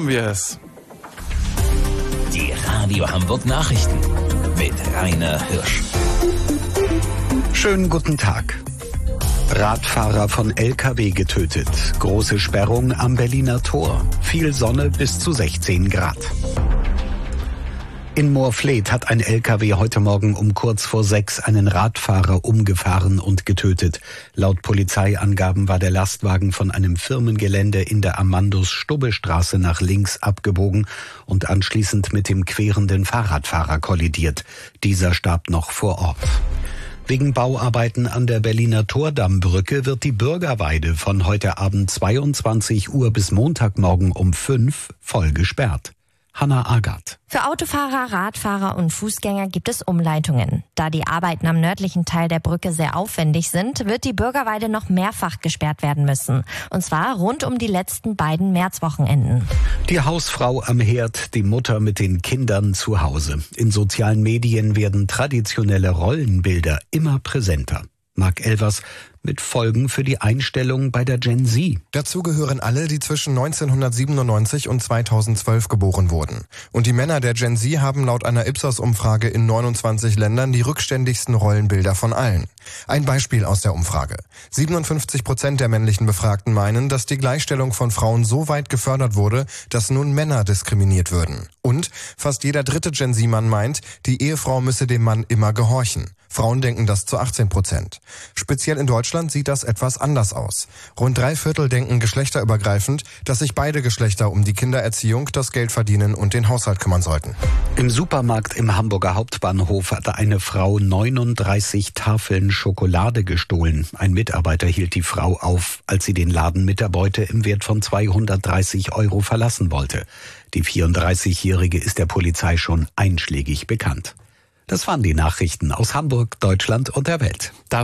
haben wir es. Die Radio Hamburg Nachrichten mit Rainer Hirsch. Schönen guten Tag. Radfahrer von LKW getötet. Große Sperrung am Berliner Tor. Viel Sonne bis zu 16 Grad. In Moorfleet hat ein LKW heute Morgen um kurz vor 6 einen Radfahrer umgefahren und getötet. Laut Polizeiangaben war der Lastwagen von einem Firmengelände in der Amandus-Stubbe-Straße nach links abgebogen und anschließend mit dem querenden Fahrradfahrer kollidiert. Dieser starb noch vor Ort. Wegen Bauarbeiten an der Berliner Tordammbrücke wird die Bürgerweide von heute Abend 22 Uhr bis Montagmorgen um 5 voll gesperrt. Hanna Agard. Für Autofahrer, Radfahrer und Fußgänger gibt es Umleitungen. Da die Arbeiten am nördlichen Teil der Brücke sehr aufwendig sind, wird die Bürgerweide noch mehrfach gesperrt werden müssen. Und zwar rund um die letzten beiden Märzwochenenden. Die Hausfrau am Herd, die Mutter mit den Kindern zu Hause. In sozialen Medien werden traditionelle Rollenbilder immer präsenter. Marc Elvers mit Folgen für die Einstellung bei der Gen Z. Dazu gehören alle, die zwischen 1997 und 2012 geboren wurden. Und die Männer der Gen Z haben laut einer Ipsos-Umfrage in 29 Ländern die rückständigsten Rollenbilder von allen. Ein Beispiel aus der Umfrage. 57% der männlichen Befragten meinen, dass die Gleichstellung von Frauen so weit gefördert wurde, dass nun Männer diskriminiert würden. Und fast jeder dritte Gen Z-Mann meint, die Ehefrau müsse dem Mann immer gehorchen. Frauen denken das zu 18%. Speziell in Deutschland sieht das etwas anders aus. Rund 3/4 denken geschlechterübergreifend, dass sich beide Geschlechter um die Kindererziehung, das Geld verdienen und den Haushalt kümmern sollten. Im Supermarkt im Hamburger Hauptbahnhof hatte eine Frau 39 Tafeln Schokolade gestohlen. Ein Mitarbeiter hielt die Frau auf, als sie den Laden mit der Beute im Wert von 230 € verlassen wollte. Die 34-Jährige ist der Polizei schon einschlägig bekannt. Das waren die Nachrichten aus Hamburg, Deutschland und der Welt.